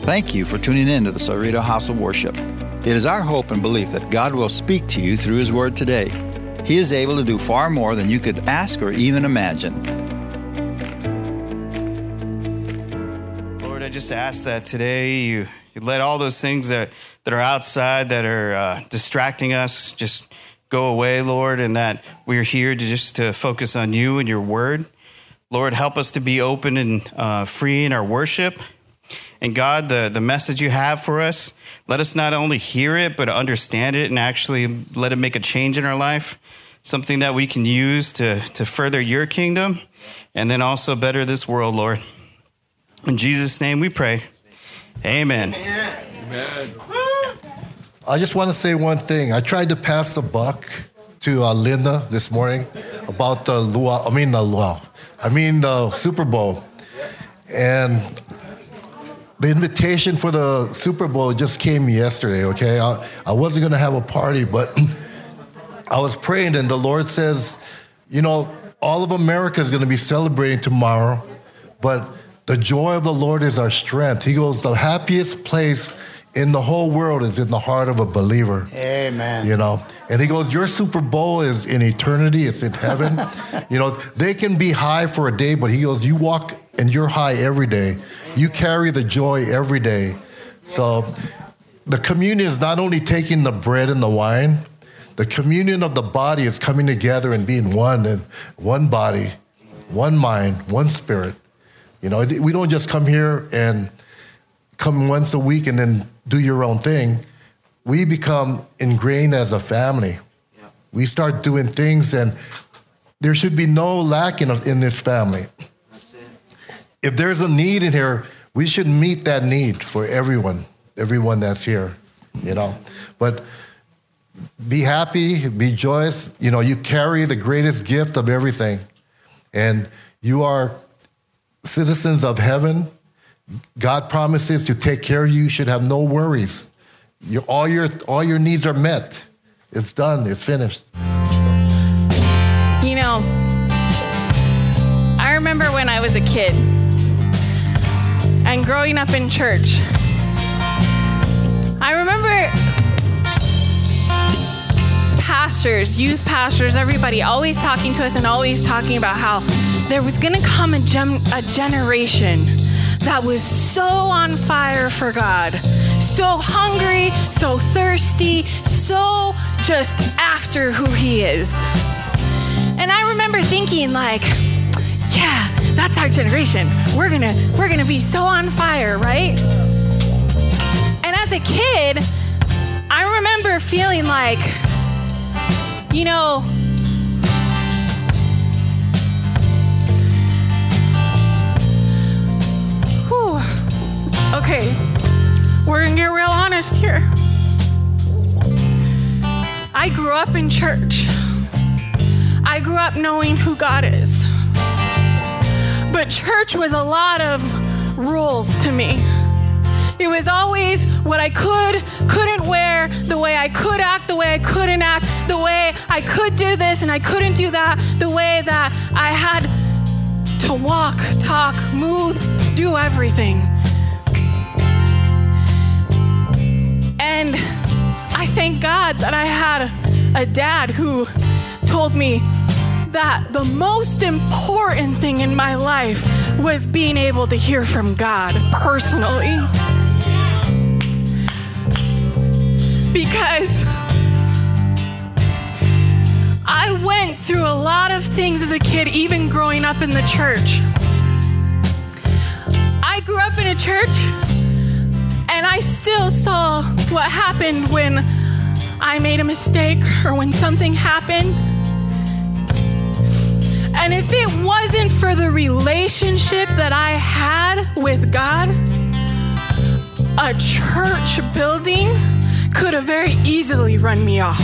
Thank you for tuning in to the Cerrito House of Worship. It is our hope and belief that God will speak to you through His Word today. He is able to do far more than you could ask or even imagine. Lord, I just ask that today you let all those things that are outside, that are distracting us, just go away, Lord, and that we're here to focus on you and your Word. Lord, help us to be open and free in our worship. And God, the message you have for us, let us not only hear it, but understand it and actually let it make a change in our life, something that we can use to further your kingdom and then also better this world, Lord. In Jesus' name we pray. Amen. Amen. I just want to say one thing. I tried to pass the buck to Linda this morning about the Super Bowl. And the invitation for the Super Bowl just came yesterday, okay? I wasn't going to have a party, but I was praying, and the Lord says, all of America is going to be celebrating tomorrow, but the joy of the Lord is our strength. He goes, the happiest place in the whole world is in the heart of a believer. Amen. And he goes, your Super Bowl is in eternity. It's in heaven. They can be high for a day, but he goes, you walk and you're high every day. You carry the joy every day. So the communion is not only taking the bread and the wine, the communion of the body is coming together and being one, and one body, one mind, one spirit. We don't just come here and come once a week and then do your own thing. We become ingrained as a family. We start doing things, and there should be no lack in this family. If there's a need in here, we should meet that need for everyone that's here, But be happy, be joyous. You carry the greatest gift of everything, and you are citizens of heaven. God promises to take care of you. You should have no worries. All your needs are met. It's done. It's finished. I remember when I was a kid and growing up in church. I remember pastors, youth pastors, everybody always talking to us and always talking about how there was going to come a generation that was so on fire for God, so hungry, so thirsty, so just after who He is. And I remember thinking yeah, that's our generation. We're gonna be so on fire, right? And as a kid, I remember feeling okay, we're gonna get real honest here. I grew up in church. I grew up knowing who God is. But church was a lot of rules to me. It was always what I couldn't wear, the way I could act, the way I couldn't act, the way I could do this and I couldn't do that, the way that I had to walk, talk, move, do everything. And I thank God that I had a dad who told me that the most important thing in my life was being able to hear from God personally. Because I went through a lot of things as a kid, even growing up in the church. I grew up in a church, and I still saw what happened when I made a mistake or when something happened. And if it wasn't for the relationship that I had with God, a church building could have very easily run me off.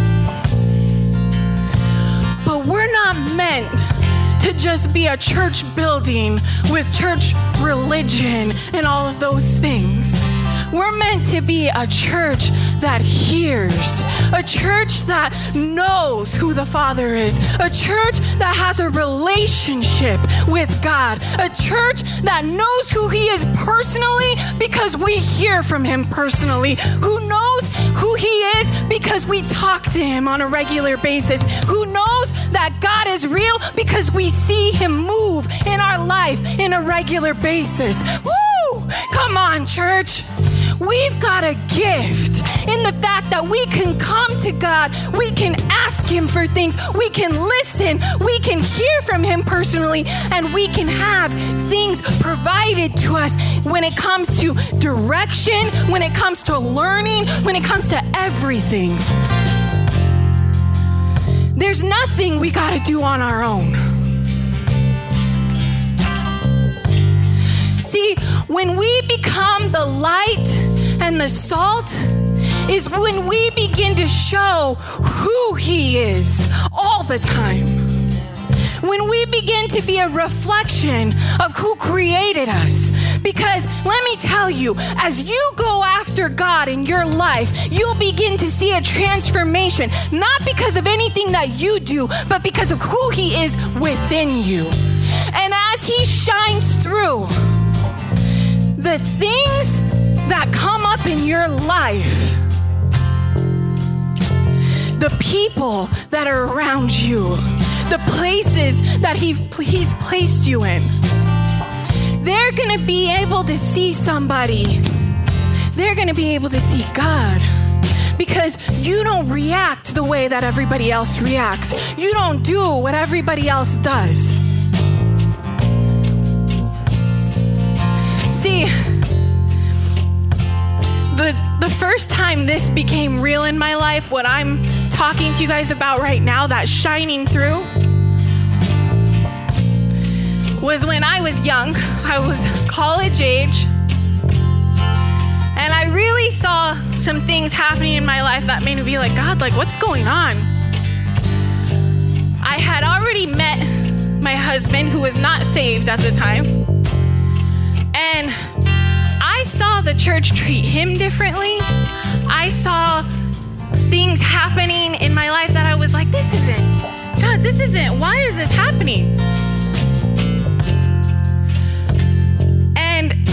But we're not meant to just be a church building with church religion and all of those things. We're meant to be a church that hears, a church that knows who the Father is, a church that has a relationship with God, a church that knows who He is personally because we hear from Him personally, who knows who He is because we talk to Him on a regular basis, who knows that God is real because we see Him move in our life in a regular basis. Woo! Come on, church. We've got a gift in the fact that we can come to God, we can ask Him for things, we can listen, we can hear from Him personally, and we can have things provided to us when it comes to direction, when it comes to learning, when it comes to everything. There's nothing we got to do on our own. See, when we become the light and the salt is when we begin to show who He is all the time. When we begin to be a reflection of who created us. Because let me tell you, as you go after God in your life, you'll begin to see a transformation, not because of anything that you do, but because of who He is within you. And as He shines through, the things that come up in your life, the people that are around you, the places that He's placed you in, they're going to be able to see somebody. They're going to be able to see God. Because you don't react the way that everybody else reacts. You don't do what everybody else does. See, the first time this became real in my life, what I'm talking to you guys about right now, that shining through, was when I was young. I was college age, and I really saw some things happening in my life that made me be like, God, like, what's going on? I had already met my husband, who was not saved at the time, and I saw the church treat him differently. I saw things happening in my life that I was like, why is this happening? And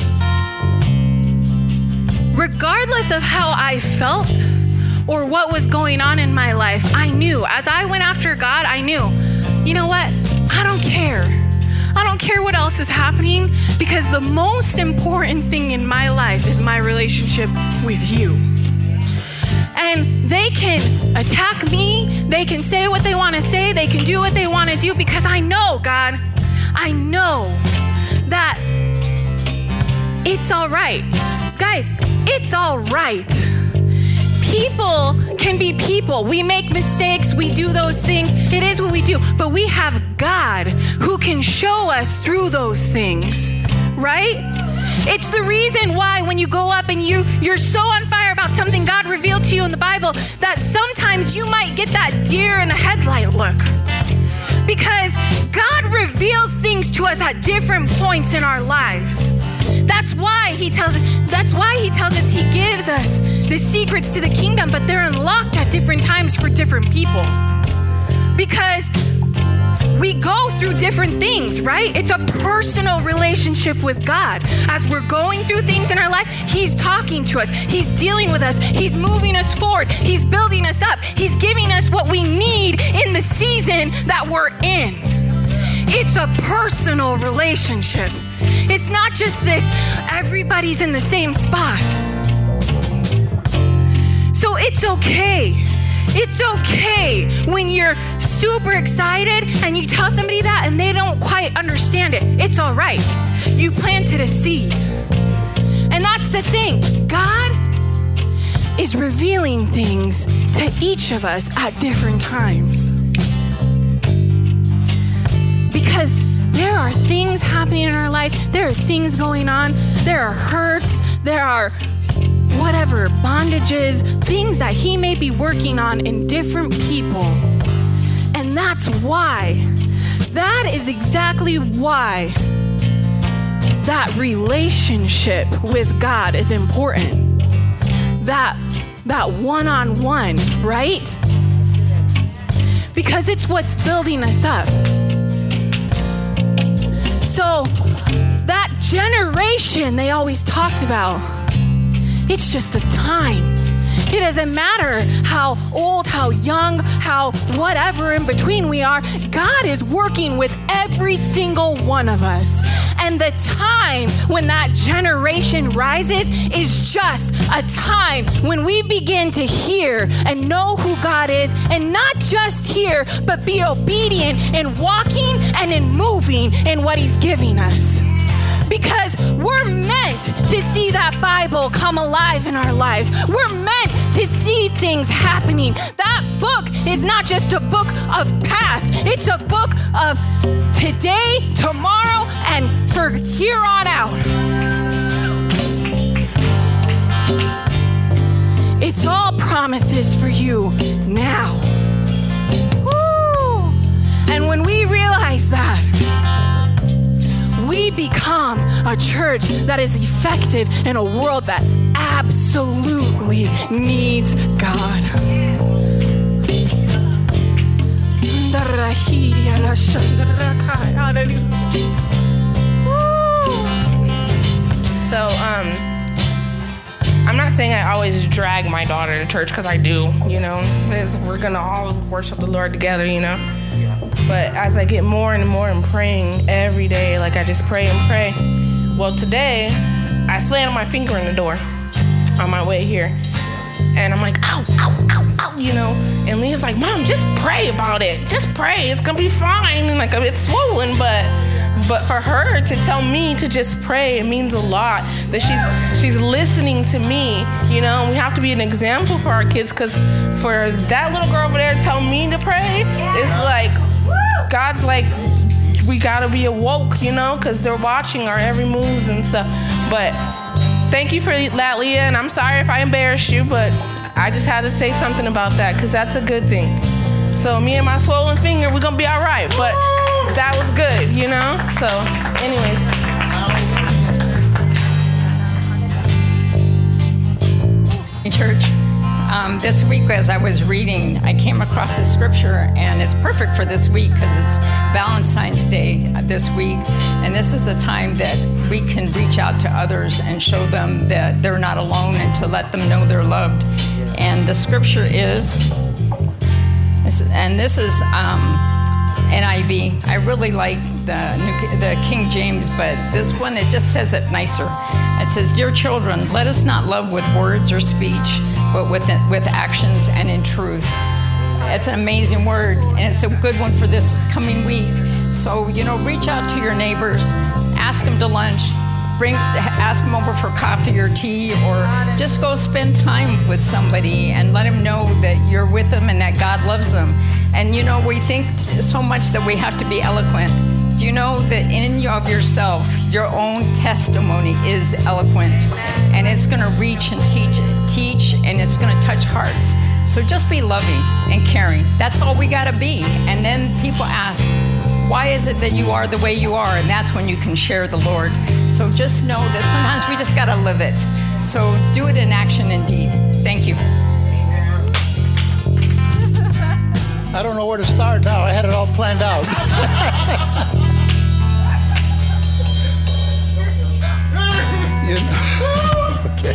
regardless of how I felt or what was going on in my life, I knew, as I went after God, I knew, you know what? I don't care. I don't care what else is happening, because the most important thing in my life is my relationship with you. And they can attack me, they can say what they want to say, they can do what they want to do, because I know, God, I know that it's all right. Guys, it's all right. People can be people. We make mistakes. We do those things. It is what we do. But we have God who can show us through those things, right? It's the reason why when you go up and you're so on fire about something God revealed to you in the Bible, that sometimes you might get that deer in a headlight look. Because God reveals things to us at different points in our lives. That's why he tells us he gives us the secrets to the kingdom, but they're unlocked at different times for different people. Because we go through different things, right? It's a personal relationship with God. As we're going through things in our life, He's talking to us. He's dealing with us. He's moving us forward. He's building us up. He's giving us what we need in the season that we're in. It's a personal relationship. It's not just this, everybody's in the same spot. So it's okay. It's okay when you're super excited and you tell somebody that and they don't quite understand it. It's all right. You planted a seed. And that's the thing. God is revealing things to each of us at different times. Because there are things happening in our life. There are things going on. There are hurts. There are whatever, bondages, things that He may be working on in different people. And that's why, that is exactly why that relationship with God is important. that one-on-one, right? Because it's what's building us up. So that generation they always talked about, it's just a time. It doesn't matter how old, how young, how whatever in between we are. God is working with every single one of us. And the time when that generation rises is just a time when we begin to hear and know who God is, and not just hear, but be obedient in walking and in moving in what He's giving us. Because we're meant to see that Bible come alive in our lives. We're meant to see things happening. That book is not just a book of past. It's a book of today, tomorrow, and for here on out. It's all promises for you now. Woo! And when we realize that, we become a church that is effective in a world that absolutely needs God. So, I'm not saying I always drag my daughter to church, because I do, you know, because we're going to all worship the Lord together, you know. But as I get more and more in praying every day, like I just pray and pray. Well, today, I slammed my finger in the door on my way here. And I'm like, ow, ow, ow, ow, you know. And Leah's like, Mom, just pray about it. Just pray. It's going to be fine. And like, it's swollen, but for her to tell me to just pray, it means a lot that she's listening to me, you know. And we have to be an example for our kids, because for that little girl over there to tell me to pray, it's like, God's like, we gotta be awoke, you know, because they're watching our every moves and stuff. But thank you for that, Leah, and I'm sorry if I embarrassed you, but I just had to say something about that, because that's a good thing. So me and my swollen finger, we're gonna be all right, but that was good, you know? So anyways. In church. This week, as I was reading, I came across this scripture, and it's perfect for this week because it's Valentine's Day this week. And this is a time that we can reach out to others and show them that they're not alone, and to let them know they're loved. And the scripture is, and this is NIV. I really like the King James, but this one, it just says it nicer. It says, "Dear children, let us not love with words or speech, but with actions and in truth." It's an amazing word, and it's a good one for this coming week. So, you know, reach out to your neighbors, ask them to lunch, ask them over for coffee or tea, or just go spend time with somebody and let them know that you're with them and that God loves them. And, you know, we think so much that we have to be eloquent. Do you know that in of yourself, your own testimony is eloquent, and it's going to reach and teach, and it's going to touch hearts. So just be loving and caring. That's all we got to be. And then people ask, why is it that you are the way you are? And that's when you can share the Lord. So just know that sometimes we just got to live it. So do it in action indeed. Thank you. I don't know where to start now. I had it all planned out. Okay.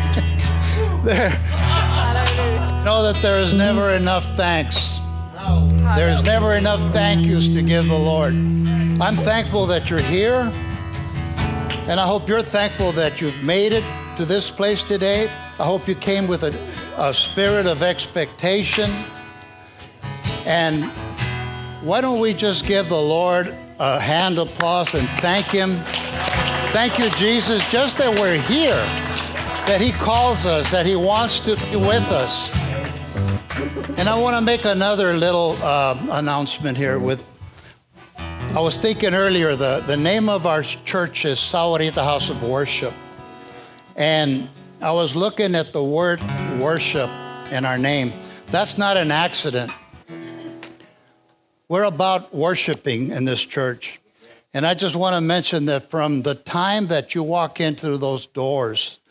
Know that there is never enough thanks. There's never enough thank yous to give the Lord. I'm thankful that you're here, and I hope you're thankful that you've made it to this place today. I hope you came with a spirit of expectation. And why don't we just give the Lord a hand applause and thank Him. Thank you, Jesus, just that we're here, that He calls us, that He wants to be with us. And I want to make another little announcement here. I was thinking earlier, the name of our church is Sahuarita House of Worship. And I was looking at the word worship in our name. That's not an accident. We're about worshiping in this church. And I just want to mention that from the time that you walk into those doors,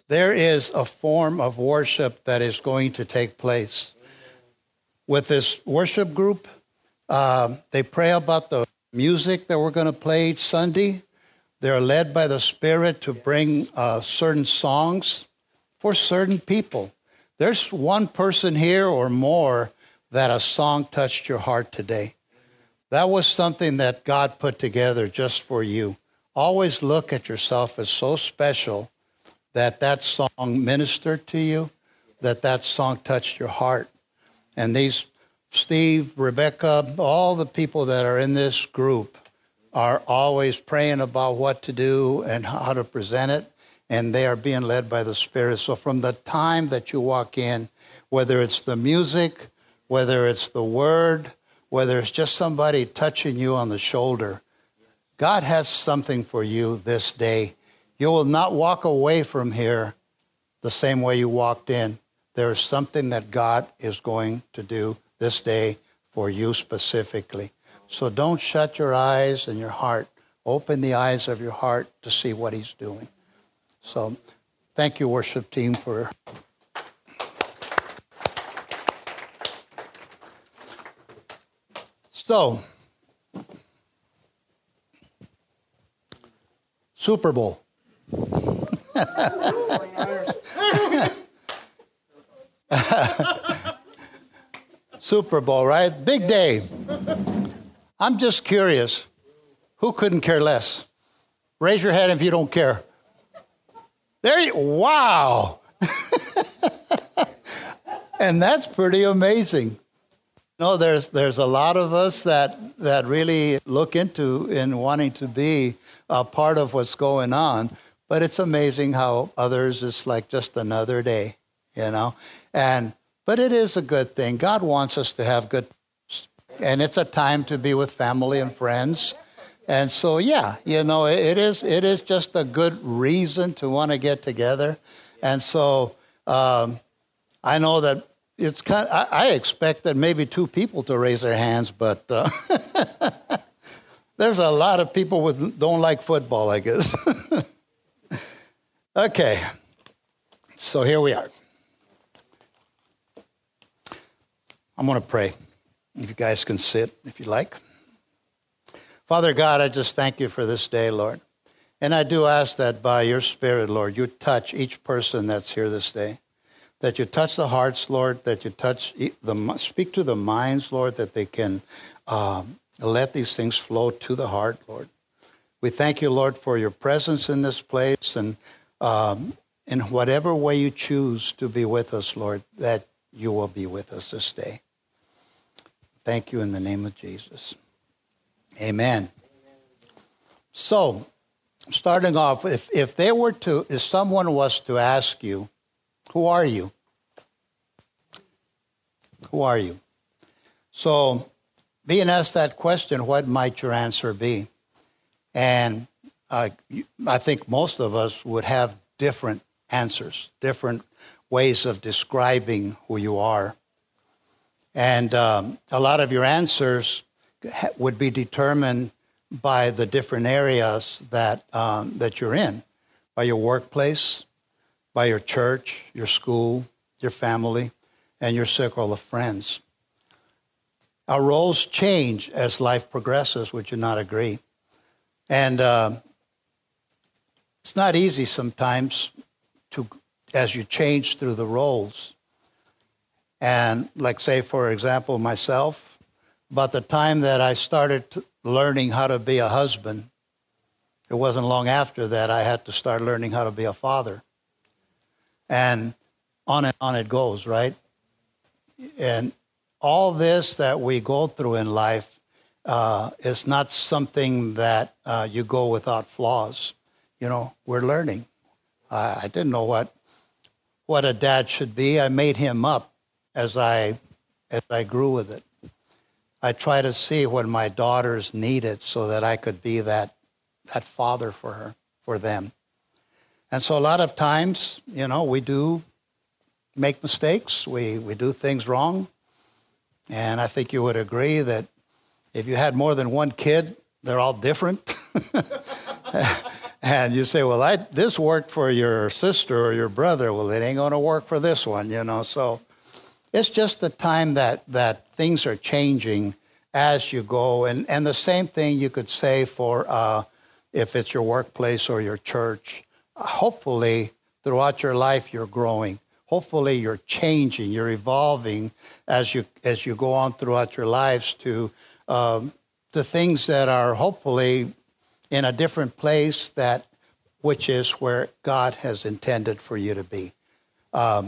there is a form of worship that is going to take place. With this worship group, they pray about the music that we're going to play each Sunday. They're led by the Spirit to bring certain songs for certain people. There's one person here or more that a song touched your heart today. That was something that God put together just for you. Always look at yourself as so special that that song ministered to you, that that song touched your heart. And these, Steve, Rebecca, all the people that are in this group are always praying about what to do and how to present it, and they are being led by the Spirit. So from the time that you walk in, whether it's the music, whether it's the word, whether it's just somebody touching you on the shoulder, God has something for you this day. You will not walk away from here the same way you walked in. There is something that God is going to do this day for you specifically. So don't shut your eyes and your heart. Open the eyes of your heart to see what he's doing. So thank you, worship team, for... So, Super Bowl. Super Bowl, right? Big day. I'm just curious, who couldn't care less? Raise your hand if you don't care. Wow. And that's pretty amazing. No, there's a lot of us that really look into in wanting to be a part of what's going on, but it's amazing how others, it's like just another day, you know. But it is a good thing. God wants us to have good, and it's a time to be with family and friends. And so, yeah, you know, it is just a good reason to want to get together. And so I know that it's kind of, I expect that maybe 2 people to raise their hands, but there's a lot of people don't like football, I guess. Okay, so here we are. I'm going to pray. If you guys can sit, if you like. Father God, I just thank you for this day, Lord. And I do ask that by your Spirit, Lord, you touch each person that's here this day. That you touch the hearts, Lord, that you speak to the minds, Lord, that they can let these things flow to the heart, Lord. We thank you, Lord, for your presence in this place, and in whatever way you choose to be with us, Lord, that you will be with us this day. Thank you in the name of Jesus. Amen. So, starting off, if someone was to ask you, who are you? Who are you? So, being asked that question, what might your answer be? And I think most of us would have different answers, different ways of describing who you are. And a lot of your answers would be determined by the different areas that you're in, by your workplace, by your church, your school, your family, and your circle of friends. Our roles change as life progresses, would you not agree? And it's not easy sometimes as you change through the roles. And like say, for example, myself, about the time that I started learning how to be a husband, it wasn't long after that I had to start learning how to be a father. And on it goes, right? And all this that we go through in life is not something that you go without flaws. You know, we're learning. I didn't know what a dad should be. I made him up as I grew with it. I try to see what my daughters needed so that I could be that father for them. And so a lot of times, you know, we do make mistakes. We do things wrong. And I think you would agree that if you had more than one kid, they're all different. And you say, well, this worked for your sister or your brother. Well, it ain't going to work for this one, you know. So it's just the time that things are changing as you go. And the same thing you could say for if it's your workplace or your church. Hopefully, throughout your life, you're growing. Hopefully, you're changing, you're evolving as you go on throughout your lives to the things that are hopefully in a different place, which is where God has intended for you to be. The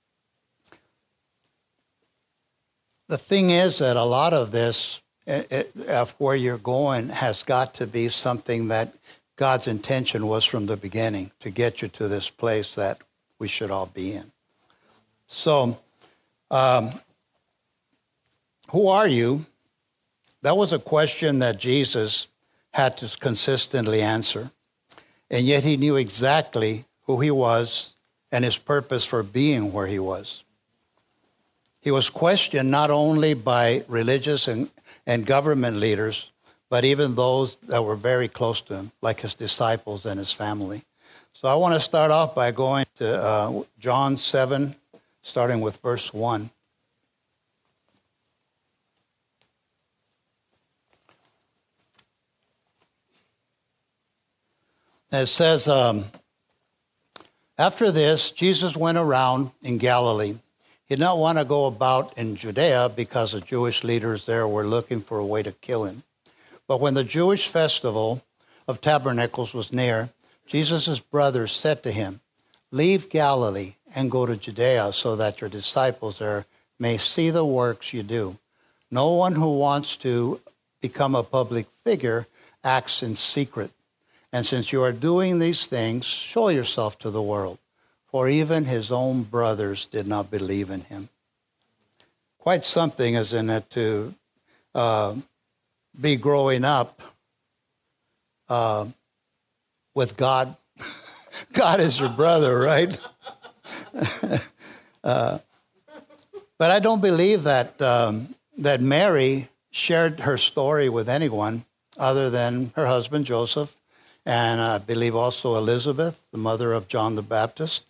thing is that a lot of this, of where you're going, has got to be something that God's intention was from the beginning, to get you to this place that we should all be in. So, who are you? That was a question that Jesus had to consistently answer. And yet he knew exactly who he was and his purpose for being where he was. He was questioned not only by religious and government leaders, but even those that were very close to him, like his disciples and his family. So I want to start off by going to John 7, starting with verse 1. It says, after this, Jesus went around in Galilee. He did not want to go about in Judea because the Jewish leaders there were looking for a way to kill him. But when the Jewish festival of Tabernacles was near, Jesus' brothers said to him, leave Galilee and go to Judea so that your disciples there may see the works you do. No one who wants to become a public figure acts in secret. And since you are doing these things, show yourself to the world. For even his own brothers did not believe in him. Quite something, isn't it, to be growing up with God. God is your brother, right? But I don't believe that that Mary shared her story with anyone other than her husband, Joseph, and I believe also Elizabeth, the mother of John the Baptist.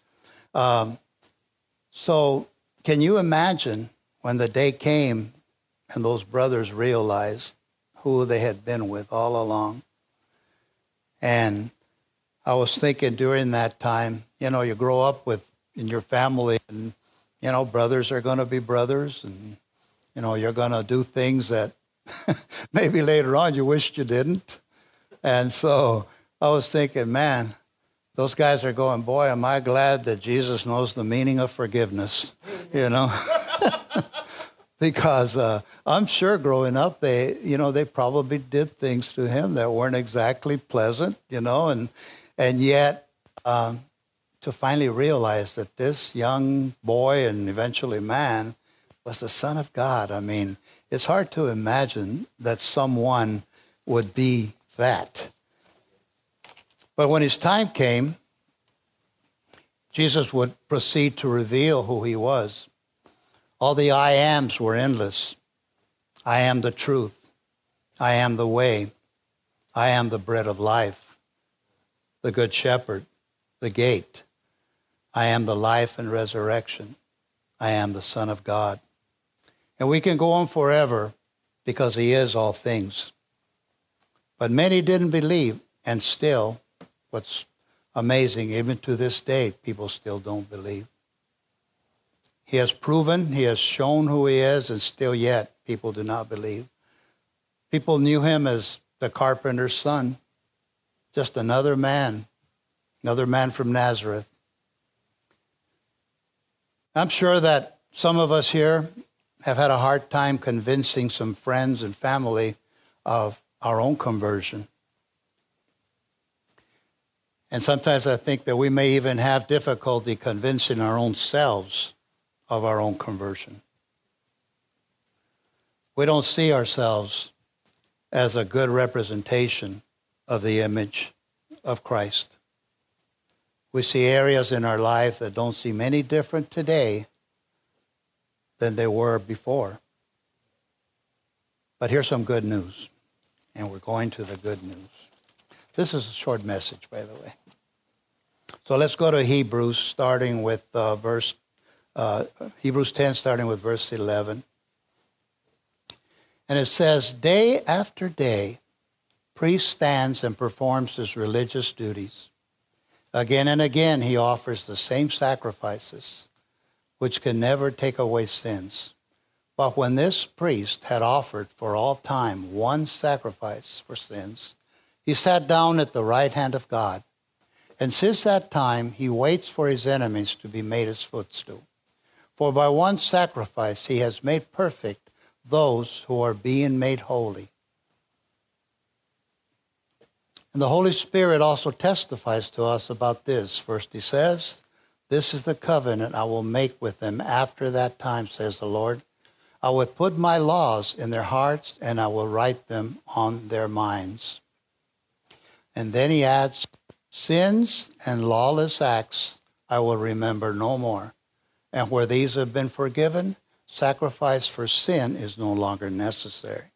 So can you imagine when the day came and those brothers realized who they had been with all along? And I was thinking during that time, you know, you grow up in your family and, you know, brothers are going to be brothers and, you know, you're going to do things that maybe later on you wished you didn't. And so I was thinking, man, those guys are going, boy, am I glad that Jesus knows the meaning of forgiveness, you know? Because I'm sure growing up, they probably did things to him that weren't exactly pleasant, you know, and yet to finally realize that this young boy and eventually man was the Son of God. I mean, it's hard to imagine that someone would be that. But when his time came, Jesus would proceed to reveal who he was. All the I ams were endless. I am the truth. I am the way. I am the bread of life, the good shepherd, the gate. I am the life and resurrection. I am the Son of God. And we can go on forever because he is all things. But many didn't believe, and still, what's amazing, even to this day, people still don't believe. He has proven, he has shown who he is, and still yet people do not believe. People knew him as the carpenter's son, just another man from Nazareth. I'm sure that some of us here have had a hard time convincing some friends and family of our own conversion. And sometimes I think that we may even have difficulty convincing our own selves of our own conversion. We don't see ourselves as a good representation of the image of Christ. We see areas in our life that don't seem any different today than they were before. But here's some good news, and we're going to the good news. This is a short message, by the way. So let's go to Hebrews, starting with Hebrews 10, starting with verse 11. And it says, day after day, priest stands and performs his religious duties. Again and again, he offers the same sacrifices, which can never take away sins. But when this priest had offered for all time one sacrifice for sins, he sat down at the right hand of God. And since that time, he waits for his enemies to be made his footstool. For by one sacrifice, he has made perfect those who are being made holy. And the Holy Spirit also testifies to us about this. First, he says, this is the covenant I will make with them after that time, says the Lord. I will put my laws in their hearts, and I will write them on their minds. And then he adds, sins and lawless acts I will remember no more. And where these have been forgiven, sacrifice for sin is no longer necessary.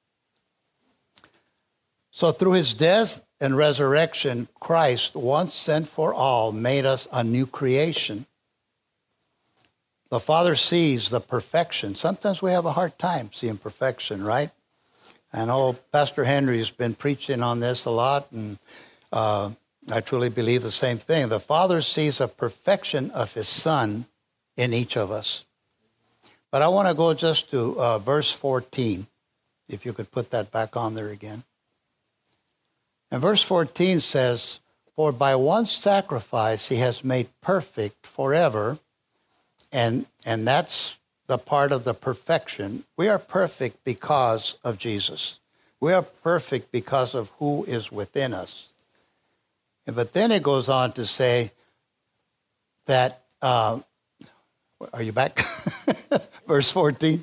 So through his death and resurrection, Christ, once and for all, made us a new creation. The Father sees the perfection. Sometimes we have a hard time seeing perfection, right? I know Pastor Henry's been preaching on this a lot, and I truly believe the same thing. The Father sees a perfection of his Son in each of us. But I want to go just to verse 14, if you could put that back on there again. And verse 14 says, for by one sacrifice he has made perfect forever, and that's the part of the perfection. We are perfect because of Jesus. We are perfect because of who is within us. But then it goes on to say that, are you back? Verse 14.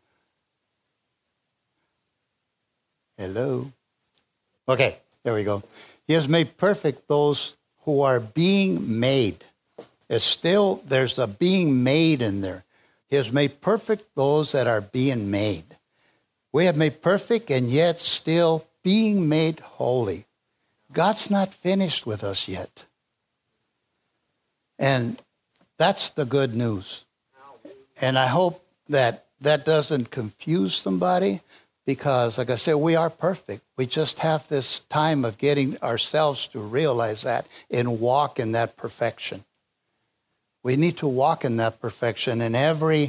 Hello. Okay, there we go. He has made perfect those who are being made. There's a being made in there. He has made perfect those that are being made. We have made perfect and yet still being made holy. God's not finished with us yet. And that's the good news. And I hope that that doesn't confuse somebody, because, like I said, we are perfect. We just have this time of getting ourselves to realize that and walk in that perfection. We need to walk in that perfection, and every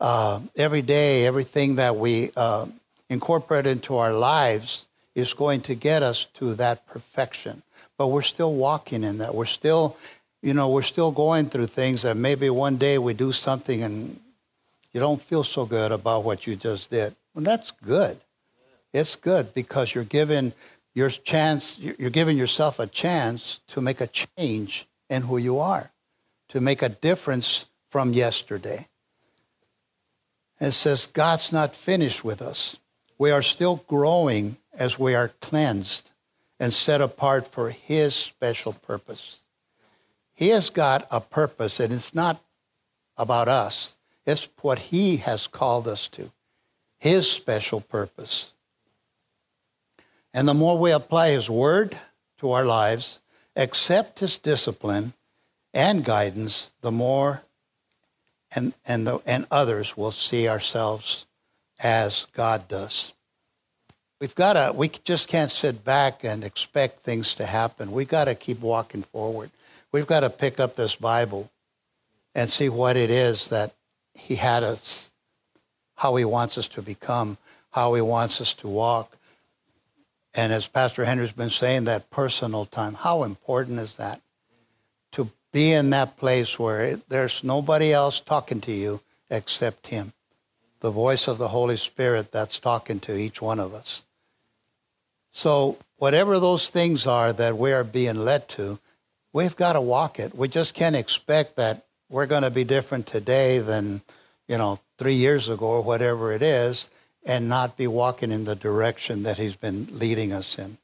day, everything that we incorporate into our lives is going to get us to that perfection. But we're still walking in that. We're still going through things that maybe one day we do something and you don't feel so good about what you just did. Well, that's good. It's good because you're giving yourself a chance to make a change in who you are, to make a difference from yesterday. And it says God's not finished with us. We are still growing as we are cleansed and set apart for his special purpose. He has got a purpose, and it's not about us. It's what he has called us to, his special purpose. And the more we apply his word to our lives, accept his discipline and guidance, the more and others will see ourselves as God does. We just can't sit back and expect things to happen. We've got to keep walking forward. We've got to pick up this Bible and see what it is that he had us, how he wants us to become, how he wants us to walk. And as Pastor Henry's been saying, that personal time, how important is that? To be in that place where there's nobody else talking to you except him. The voice of the Holy Spirit that's talking to each one of us. So whatever those things are that we are being led to, we've got to walk it. We just can't expect that we're going to be different today than, 3 years ago or whatever it is, and not be walking in the direction that he's been leading us in.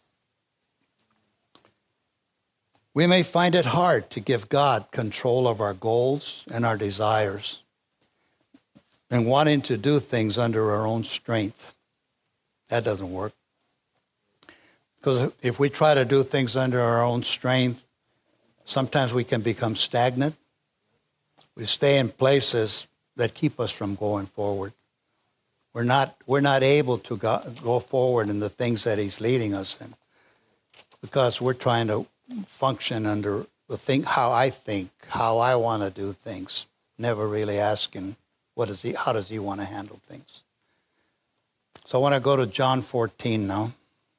We may find it hard to give God control of our goals and our desires and wanting to do things under our own strength. That doesn't work. Because if we try to do things under our own strength, sometimes we can become stagnant. We stay in places that keep us from going forward. We're not able to go forward in the things that he's leading us in because we're trying to function under how I think, how I want to do things, never really asking how does he want to handle things. So I want to go to John 14 now.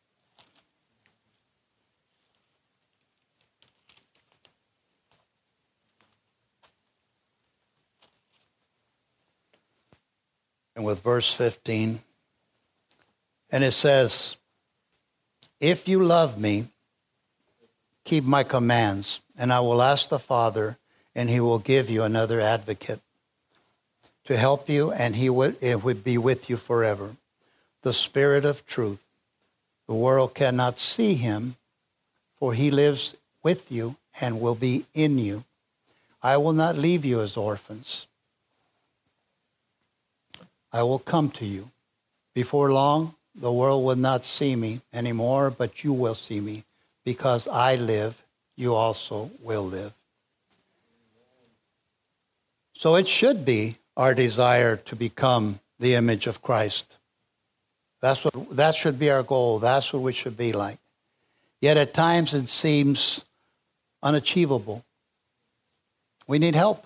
And with verse 15, and it says, if you love me, keep my commands, and I will ask the Father, and he will give you another advocate to help you, and it would be with you forever. The Spirit of truth. The world cannot see him, for he lives with you and will be in you. I will not leave you as orphans. I will come to you. Before long, the world will not see me anymore, but you will see me. Because I live, you also will live. So it should be our desire to become the image of Christ. That should be our goal. That's what we should be like. Yet at times it seems unachievable. We need help.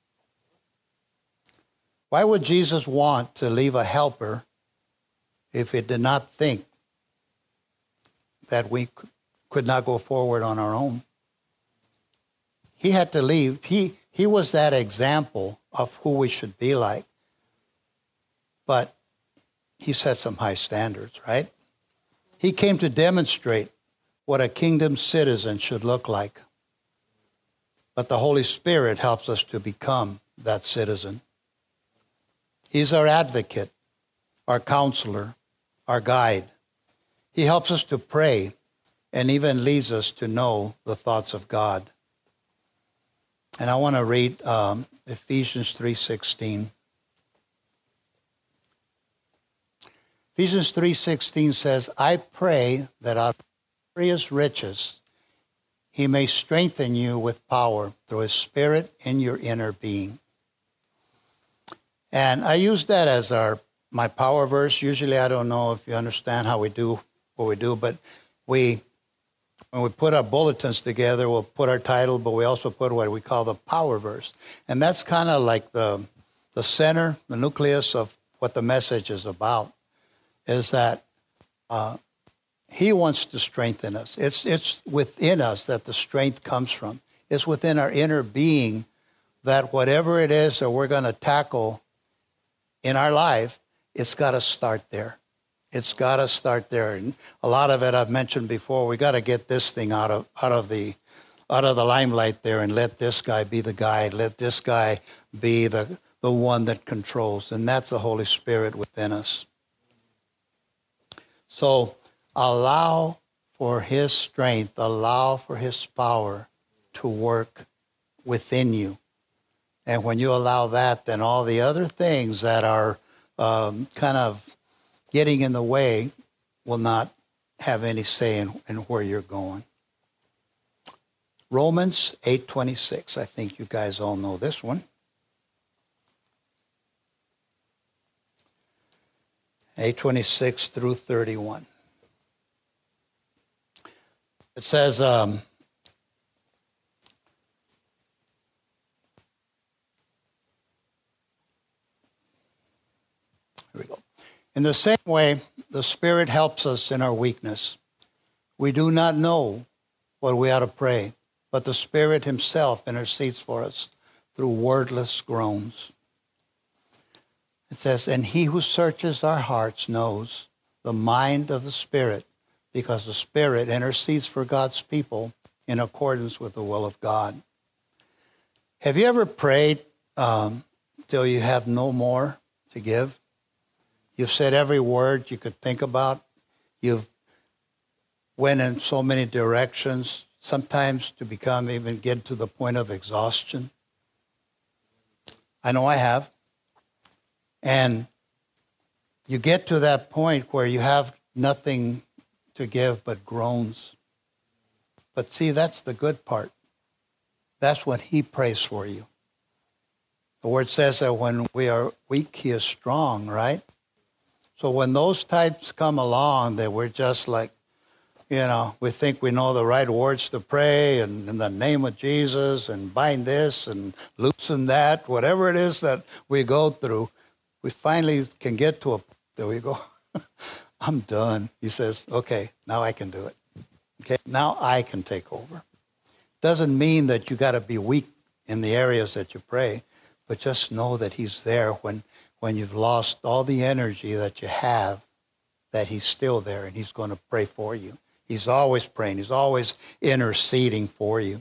Why would Jesus want to leave a helper if he did not think that we could not go forward on our own? He had to leave. He was that example of who we should be like. But he set some high standards, right? He came to demonstrate what a kingdom citizen should look like. But the Holy Spirit helps us to become that citizen. He's our advocate, our counselor, our guide. He helps us to pray and even leads us to know the thoughts of God. And I want to read Ephesians 3:16. Ephesians 3:16 says, I pray that out of glorious riches he may strengthen you with power through his Spirit in your inner being. And I use that as my power verse. Usually I don't know if you understand how we do what we do, but when we put our bulletins together, we'll put our title, but we also put what we call the power verse. And that's kind of like the center, the nucleus of what the message is about, is that he wants to strengthen us. It's within us that the strength comes from. It's within our inner being that whatever it is that we're going to tackle in our life, it's got to start there. It's got to start there. And a lot of it I've mentioned before. We got to get this thing out of the limelight there and let this guy be the guide. Let this guy be the one that controls. And that's the Holy Spirit within us. So allow for his strength, allow for his power to work within you. And when you allow that, then all the other things that are kind of getting in the way will not have any say in where you're going. Romans 8:26. I think you guys all know this one. 8:26 through 31. It says, here we go. In the same way, the Spirit helps us in our weakness. We do not know what we ought to pray, but the Spirit himself intercedes for us through wordless groans. It says, and he who searches our hearts knows the mind of the Spirit, because the Spirit intercedes for God's people in accordance with the will of God. Have you ever prayed till you have no more to give? You've said every word you could think about. You've went in so many directions, sometimes to get to the point of exhaustion. I know I have. And you get to that point where you have nothing to give but groans. But see, that's the good part. That's what he prays for you. The word says that when we are weak, he is strong, right? So when those types come along, that we're just like, we think we know the right words to pray, and in the name of Jesus, and bind this and loosen that, whatever it is that we go through, we finally can get to a point that we go, I'm done. He says, okay, now I can do it. Okay, now I can take over. Doesn't mean that you got to be weak in the areas that you pray, but just know that he's there when you've lost all the energy that you have, that he's still there and he's going to pray for you. He's always praying. He's always interceding for you.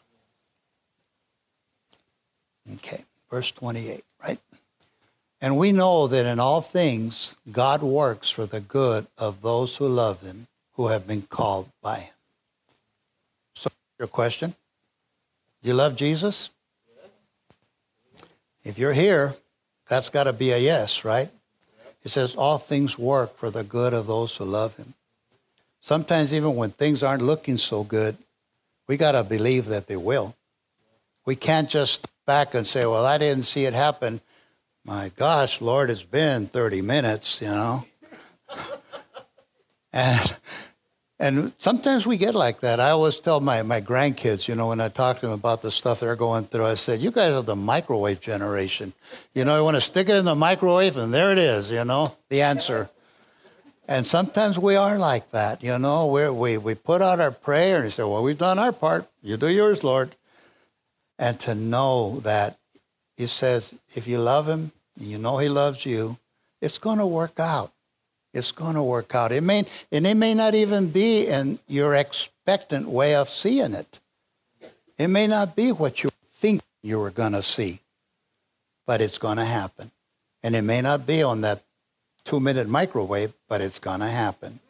Okay, verse 28, right? And we know that in all things, God works for the good of those who love him, who have been called by him. So, your question, do you love Jesus? If you're here, that's got to be a yes, right? It says all things work for the good of those who love him. Sometimes even when things aren't looking so good, we got to believe that they will. We can't just step back and say, well, I didn't see it happen. My gosh, Lord, it's been 30 minutes, And sometimes we get like that. I always tell my grandkids, when I talk to them about the stuff they're going through, I said, you guys are the microwave generation. You want to stick it in the microwave, and there it is, the answer. And sometimes we are like that, we put out our prayer and we say, well, we've done our part. You do yours, Lord. And to know that he says, if you love him, and you know he loves you, it's going to work out. It's going to work out. It may not even be in your expectant way of seeing it. It may not be what you think you were going to see, but it's going to happen. And it may not be on that 2-minute microwave, but it's going to happen.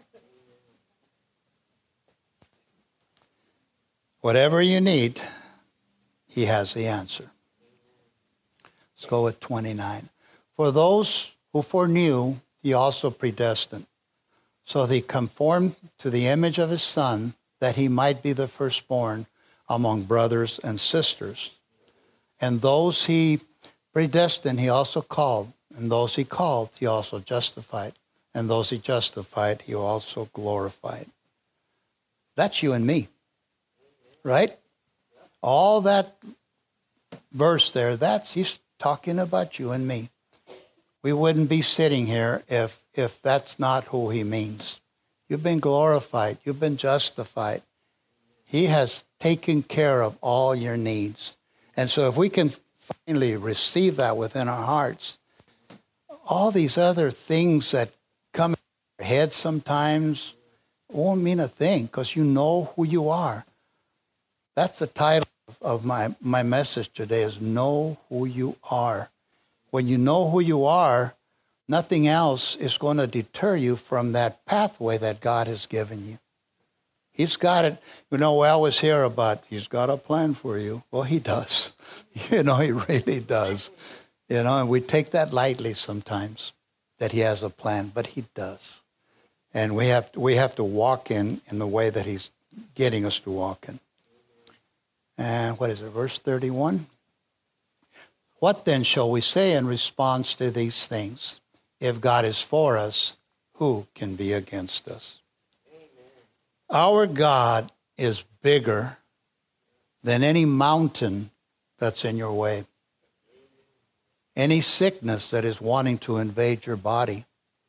Whatever you need, he has the answer. Let's go with 29. For those who foreknew, he also predestined, so that he conformed to the image of his Son, that he might be the firstborn among brothers and sisters. And those he predestined, he also called. And those he called, he also justified. And those he justified, he also glorified. That's you and me, right? All that verse there, he's talking about you and me. We wouldn't be sitting here if that's not who he means. You've been glorified. You've been justified. He has taken care of all your needs. And so if we can finally receive that within our hearts, all these other things that come in your head sometimes won't mean a thing, because you know who you are. That's the title of my message today, is Know Who You Are. When you know who you are, nothing else is going to deter you from that pathway that God has given you. He's got it. We always hear about he's got a plan for you. Well, he does. He really does. And we take that lightly sometimes, that he has a plan, but he does. And we have to walk in the way that he's getting us to walk in. And what is it, verse 31? What then shall we say in response to these things? If God is for us, who can be against us? Amen. Our God is bigger than any mountain that's in your way. Any sickness that is wanting to invade your body.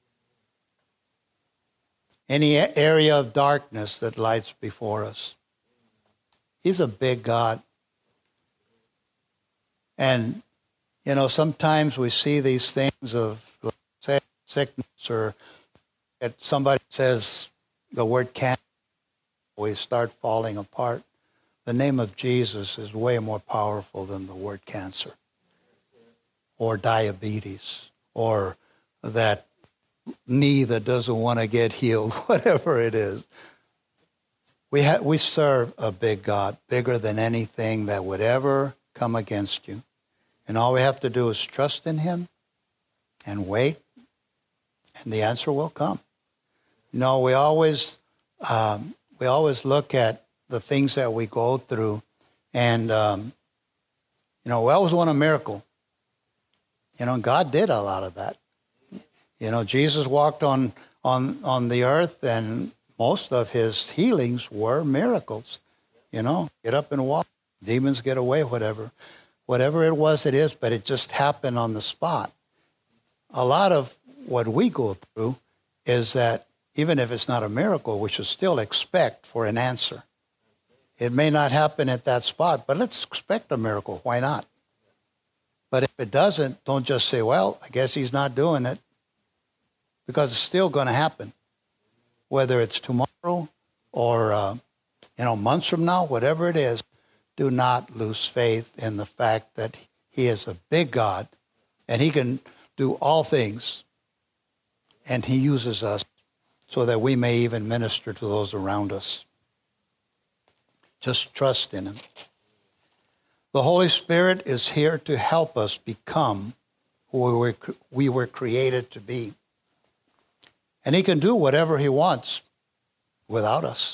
Any area of darkness that lies before us. He's a big God. And, sometimes we see these things of sickness, or somebody says the word cancer, we start falling apart. The name of Jesus is way more powerful than the word cancer, or diabetes, or that knee that doesn't want to get healed, whatever it is. We serve a big God, bigger than anything that would ever come against you. And all we have to do is trust in him and wait, and the answer will come. We always we always look at the things that we go through, and we always want a miracle. God did a lot of that. Jesus walked on the earth, and most of his healings were miracles. Get up and walk, demons get away, whatever it was, it is, but it just happened on the spot. A lot of what we go through is that even if it's not a miracle, we should still expect for an answer. It may not happen at that spot, but let's expect a miracle. Why not? But if it doesn't, don't just say, well, I guess he's not doing it, because it's still going to happen. Whether it's tomorrow or, months from now, whatever it is, do not lose faith in the fact that he is a big God and he can do all things, and he uses us so that we may even minister to those around us. Just trust in him. The Holy Spirit is here to help us become who we were created to be. And he can do whatever he wants without us.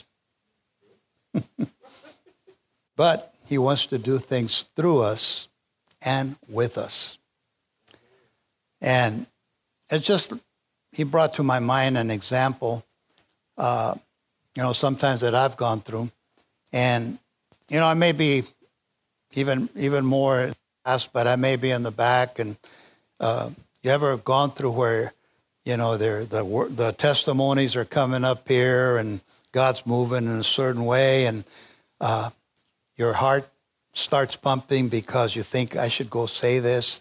But he wants to do things through us and with us. And it's just, he brought to my mind an example, sometimes that I've gone through. And, I may be even more fast, but I may be in the back. And you ever gone through where, the testimonies are coming up here and God's moving in a certain way, and your heart starts pumping because you think, I should go say this.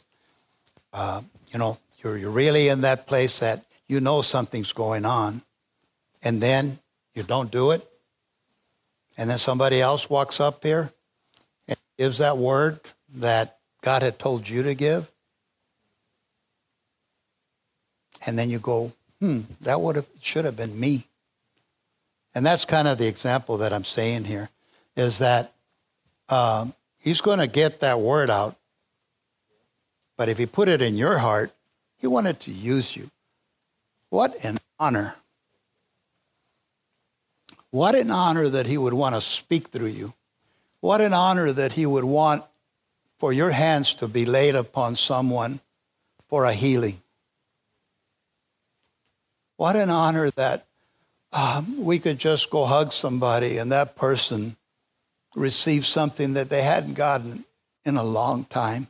You're really in that place that something's going on, and then you don't do it. And then somebody else walks up here and gives that word that God had told you to give. And then you go, that should have been me. And that's kind of the example that I'm saying here, is that he's going to get that word out. But if he put it in your heart, he wanted to use you. What an honor. What an honor that he would want to speak through you. What an honor that he would want for your hands to be laid upon someone for a healing. What an honor that we could just go hug somebody and that person receive something that they hadn't gotten in a long time.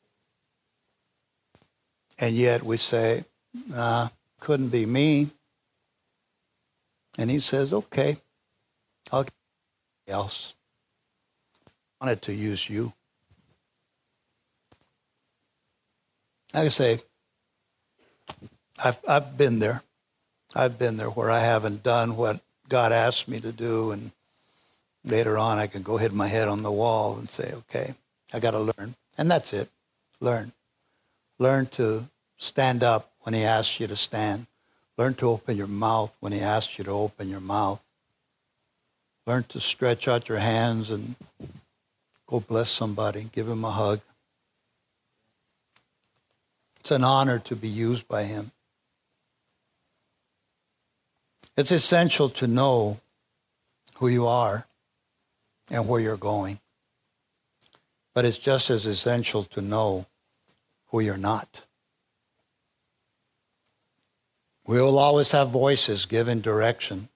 And yet we say, couldn't be me. And he says, okay, I'll get somebody else. I wanted to use you. Like I say, I've been there. I've been there where I haven't done what God asked me to do, and later on I can go hit my head on the wall and say, okay, I got to learn. And that's it. Learn. Learn to stand up when he asks you to stand. Learn to open your mouth when he asks you to open your mouth. Learn to stretch out your hands and go bless somebody. Give him a hug. It's an honor to be used by him. It's essential to know who you are and where you're going. But it's just as essential to know who you're not. We will always have voices giving direction.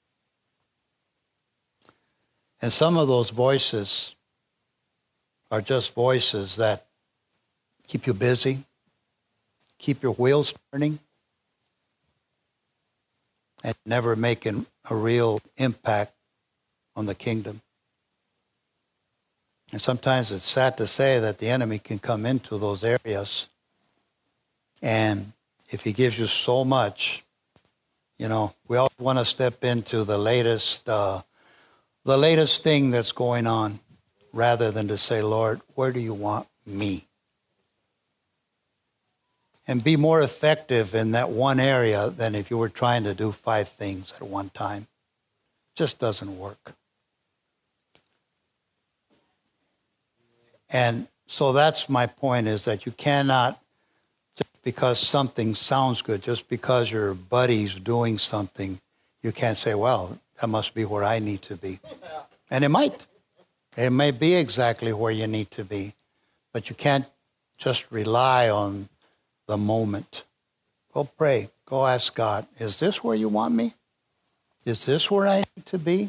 And some of those voices are just voices that keep you busy, keep your wheels turning, and never making a real impact on the kingdom. And sometimes it's sad to say that the enemy can come into those areas, and if he gives you so much, we all want to step into the latest thing that's going on, rather than to say, Lord, where do you want me? And be more effective in that one area than if you were trying to do 5 things at one time. It just doesn't work. And so that's my point, is that you cannot, just because something sounds good, just because your buddy's doing something, you can't say, well, that must be where I need to be. And it might. It may be exactly where you need to be. But you can't just rely on the moment. Go pray. Go ask God, is this where you want me? Is this where I need to be?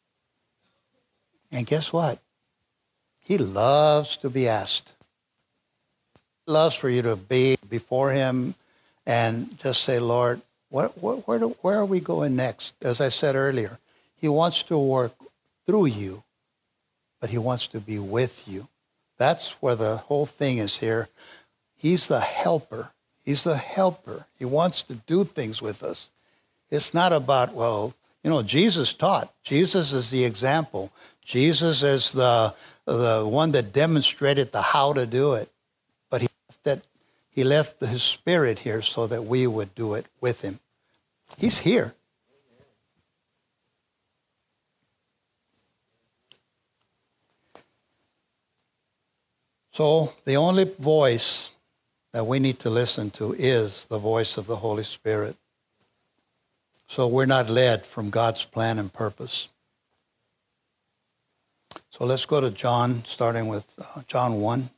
And guess what? He loves to be asked. He loves for you to be before him and just say, Lord, where are we going next? As I said earlier, he wants to work through you, but he wants to be with you. That's where the whole thing is here. He's the helper. He's the helper. He wants to do things with us. It's not about, well, Jesus taught. Jesus is the example. Jesus is the one that demonstrated the how to do it. But he left his spirit here so that we would do it with him. He's here. So the only voice that we need to listen to is the voice of the Holy Spirit. So we're not led from God's plan and purpose. So let's go to John, starting with John 1.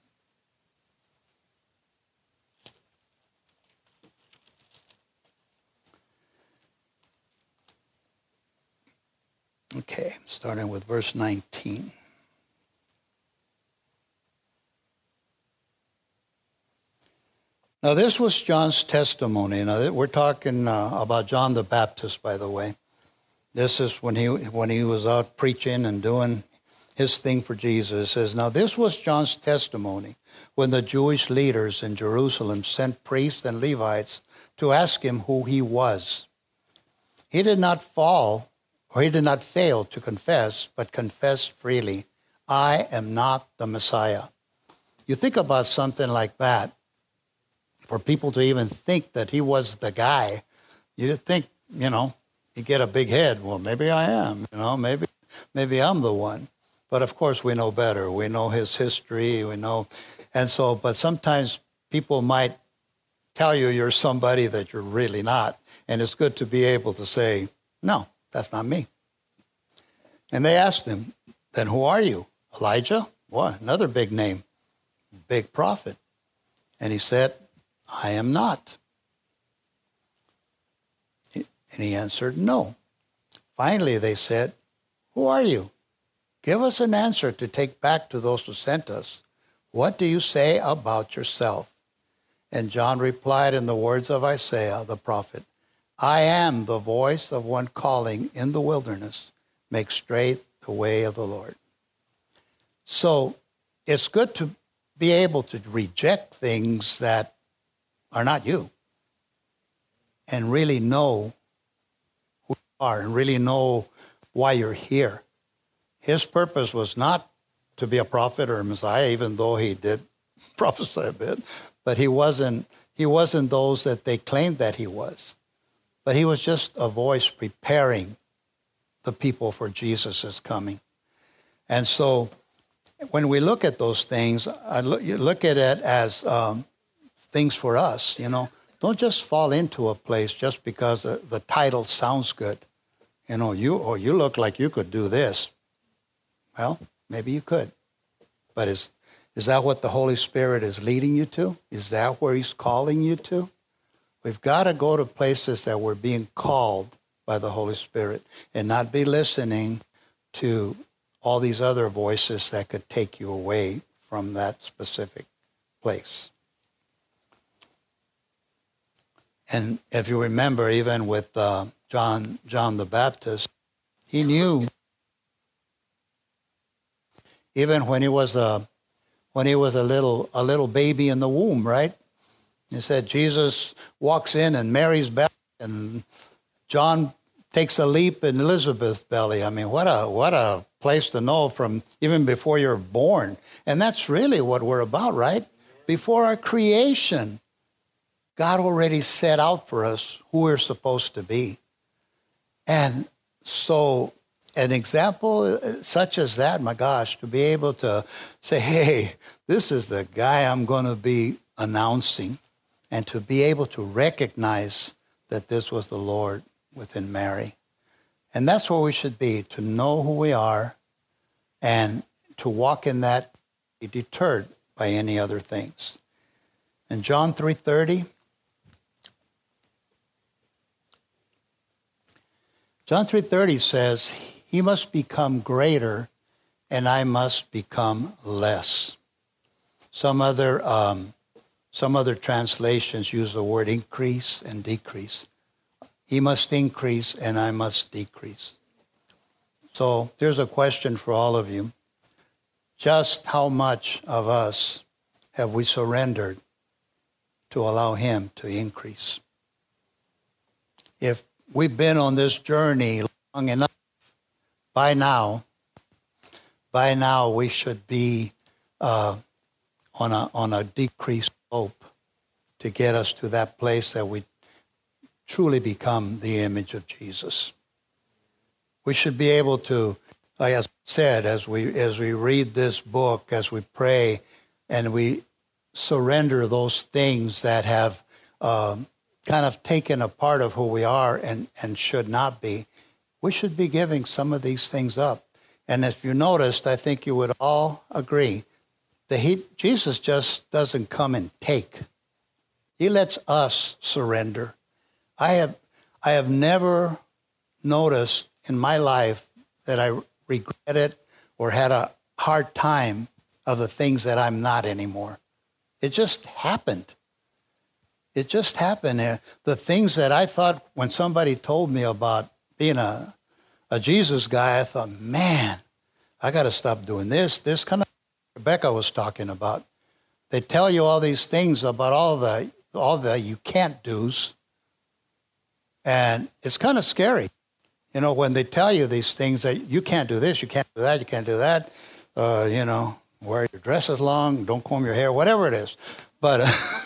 Okay, starting with verse 19. Now, this was John's testimony. Now, we're talking about John the Baptist, by the way. This is when he was out preaching and doing his thing for Jesus. It says, now this was John's testimony when the Jewish leaders in Jerusalem sent priests and Levites to ask him who he was. He did not fail to confess, but confessed freely, I am not the Messiah. You think about something like that, for people to even think that he was the guy, you'd think, you get a big head. Well, maybe I am, maybe I'm the one. But of course we know better. We know his history, but sometimes people might tell you you're somebody that you're really not. And it's good to be able to say, no, that's not me. And they asked him, then who are you? Elijah? What? Another big name, big prophet. And he said, I am not. And he answered, no. Finally, they said, who are you? Give us an answer to take back to those who sent us. What do you say about yourself? And John replied in the words of Isaiah, the prophet, I am the voice of one calling in the wilderness, make straight the way of the Lord. So it's good to be able to reject things that are not you and really know who you are and really know why you're here. His purpose was not to be a prophet or a Messiah, even though he did prophesy a bit, but he wasn't those that they claimed that he was. But he was just a voice preparing the people for Jesus' coming. And so when we look at those things, you look at it as things for us, Don't just fall into a place just because the title sounds good. You look like you could do this. Well, maybe you could. But is that what the Holy Spirit is leading you to? Is that where he's calling you to? We've got to go to places that we're being called by the Holy Spirit and not be listening to all these other voices that could take you away from that specific place. And if you remember, even with John the Baptist, he knew, even when he was a little baby in the womb, right? He said Jesus walks in and Mary's belly, and John takes a leap in Elizabeth's belly. I mean, what a place to know from even before you're born. And that's really what we're about, right? Before our creation, God already set out for us who we're supposed to be. And so an example such as that, my gosh, to be able to say, hey, this is the guy I'm going to be announcing, and to be able to recognize that this was the Lord within Mary. And that's where we should be, to know who we are and to walk in that, be deterred by any other things. In John 3:30, John 3:30 says, he must become greater and I must become less. Some other translations use the word increase and decrease. He must increase and I must decrease. So here's a question for all of you. Just how much of us have we surrendered to allow him to increase? If we've been on this journey long enough, by now we should be on a decreased slope to get us to that place that we truly become the image of Jesus. We should be able to, like I said, as we read this book, as we pray, and we surrender those things that have kind of taken a part of who we are and should not be, we should be giving some of these things up. And if you noticed, I think you would all agree that Jesus just doesn't come and take. He lets us surrender. I have never noticed in my life that I regretted or had a hard time of the things that I'm not anymore. It just happened. It just happened. The things that I thought when somebody told me about being a Jesus guy, I thought, man, I got to stop doing this. This kind of Rebecca was talking about. They tell you all these things about all the you can't do's, and it's kind of scary, when they tell you these things that you can't do this, you can't do that, you can't do that. Wear your dresses long, don't comb your hair, whatever it is. But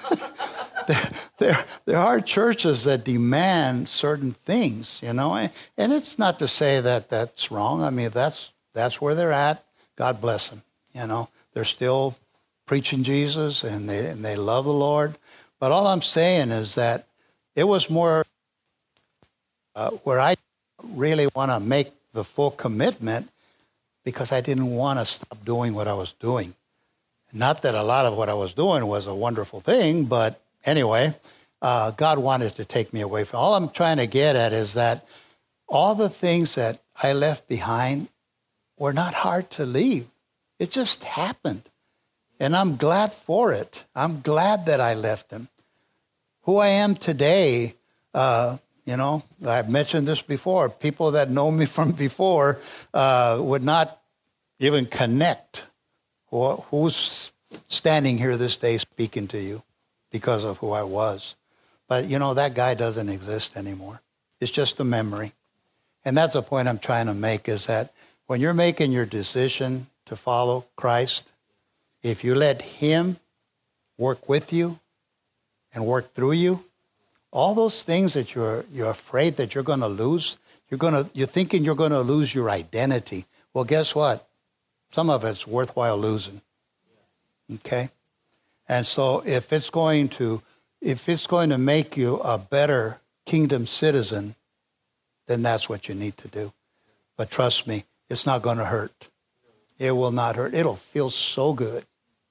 there are churches that demand certain things, and it's not to say that that's wrong. I mean, that's where they're at. God bless them. They're still preaching Jesus and they love the Lord. But all I'm saying is that it was more where I really want to make the full commitment because I didn't want to stop doing what I was doing. Not that a lot of what I was doing was a wonderful thing, but anyway, God wanted to take me away from. All I'm trying to get at is that all the things that I left behind were not hard to leave. It just happened. And I'm glad for it. I'm glad that I left them. Who I am today, I've mentioned this before. People that know me from before would not even connect. Who's standing here this day speaking to you because of who I was. But, that guy doesn't exist anymore. It's just a memory. And that's the point I'm trying to make, is that when you're making your decision to follow Christ, if you let him work with you and work through you, all those things that you're afraid that you're going to lose, you're thinking you're going to lose your identity. Well, guess what? Some of it's worthwhile losing. Okay? And so if it's going to make you a better kingdom citizen, then that's what you need to do. But trust me, it's not going to hurt. It will not hurt. It'll feel so good.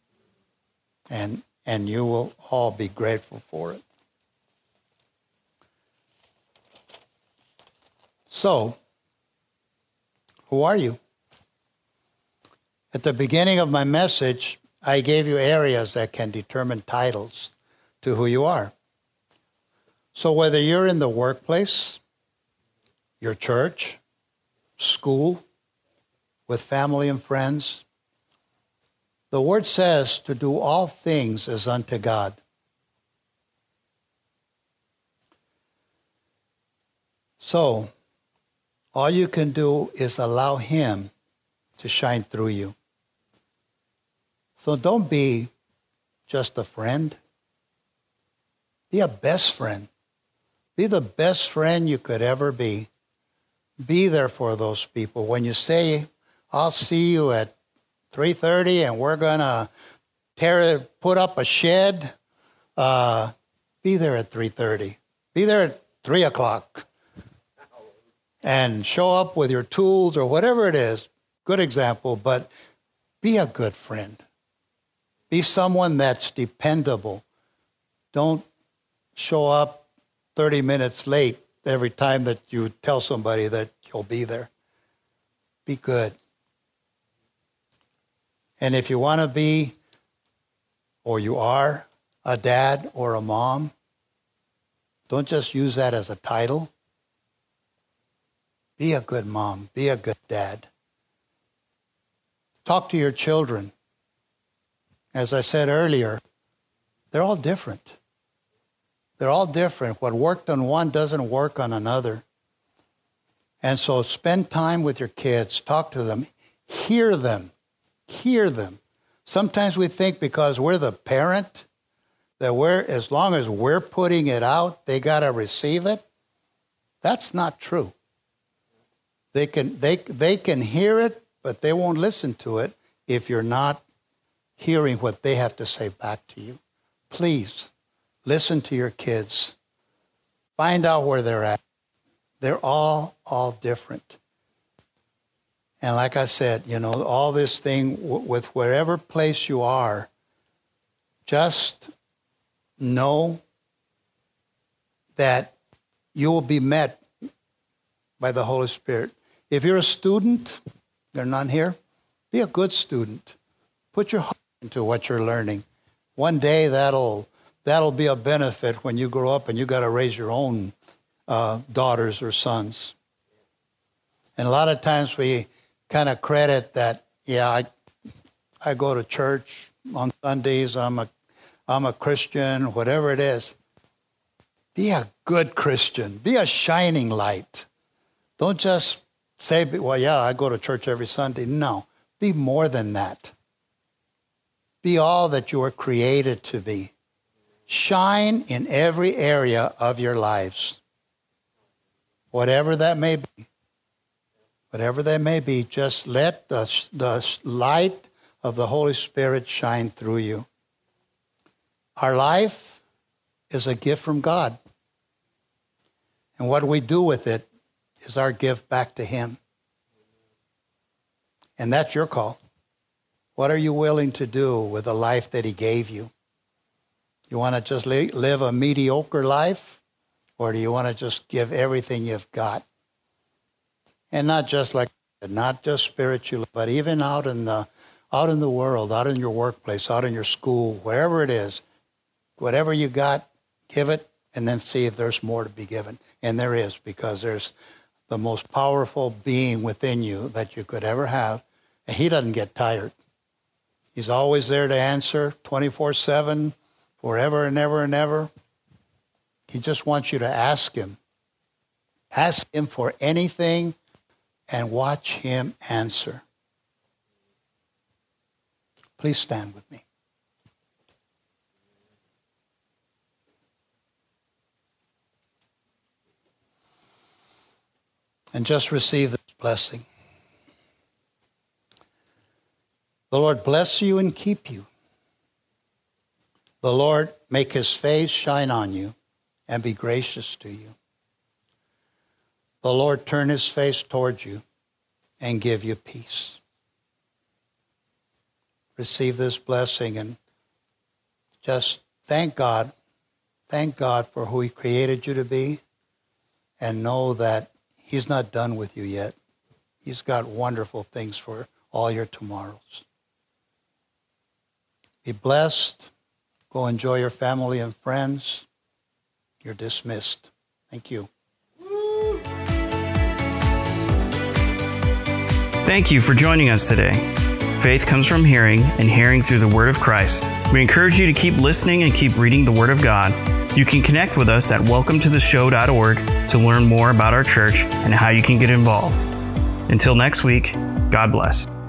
And you will all be grateful for it. So, who are you? At the beginning of my message, I gave you areas that can determine titles to who you are. So whether you're in the workplace, your church, school, with family and friends, the word says to do all things as unto God. So, all you can do is allow him to shine through you. So don't be just a friend. Be a best friend. Be the best friend you could ever be. Be there for those people. When you say, I'll see you at 3:30 and we're going to put up a shed, be there at 3:30. Be there at 3 o'clock. and show up with your tools or whatever it is. Good example, but be a good friend. Be someone that's dependable. Don't show up 30 minutes late every time that you tell somebody that you'll be there. Be good. And if you want to be, or you are, a dad or a mom, don't just use that as a title. Be a good mom. Be a good dad. Talk to your children. As I said earlier, they're all different. They're all different. What worked on one doesn't work on another. And so spend time with your kids. Talk to them. Hear them. Hear them. Sometimes we think because we're the parent that as long as we're putting it out, they got to receive it. That's not true. They can hear it, but they won't listen to it if you're not hearing what they have to say back to you. Please listen to your kids. Find out where they're at. They're all different. And like I said, all this thing with wherever place you are, just know that you will be met by the Holy Spirit. If you're a student, there are none here, be a good student. Put your heart into what you're learning. One day that'll be a benefit when you grow up and you got to raise your own daughters or sons. And a lot of times we kind of credit that, I go to church on Sundays, I'm a Christian, whatever it is. Be a good Christian. Be a shining light. Don't just say, I go to church every Sunday. No, be more than that. Be all that you were created to be. Shine in every area of your lives. Whatever that may be. Whatever that may be, just let the light of the Holy Spirit shine through you. Our life is a gift from God. And what we do with it is our gift back to Him. And that's your call. What are you willing to do with the life that He gave you? You want to just live a mediocre life? Or do you want to just give everything you've got? And not just spiritually, but even out in the world, out in your workplace, out in your school, wherever it is, whatever you got, give it, and then see if there's more to be given. And there is, because there's the most powerful being within you that you could ever have, and He doesn't get tired. He's always there to answer 24/7, forever and ever and ever. He just wants you to ask Him. Ask Him for anything and watch Him answer. Please stand with me. And just receive this blessing. The Lord bless you and keep you. The Lord make His face shine on you and be gracious to you. The Lord turn His face towards you and give you peace. Receive this blessing and just thank God. Thank God for who He created you to be, and know that He's not done with you yet. He's got wonderful things for all your tomorrows. Be blessed. Go enjoy your family and friends. You're dismissed. Thank you. Thank you for joining us today. Faith comes from hearing, and hearing through the Word of Christ. We encourage you to keep listening and keep reading the Word of God. You can connect with us at welcometotheshow.org to learn more about our church and how you can get involved. Until next week, God bless.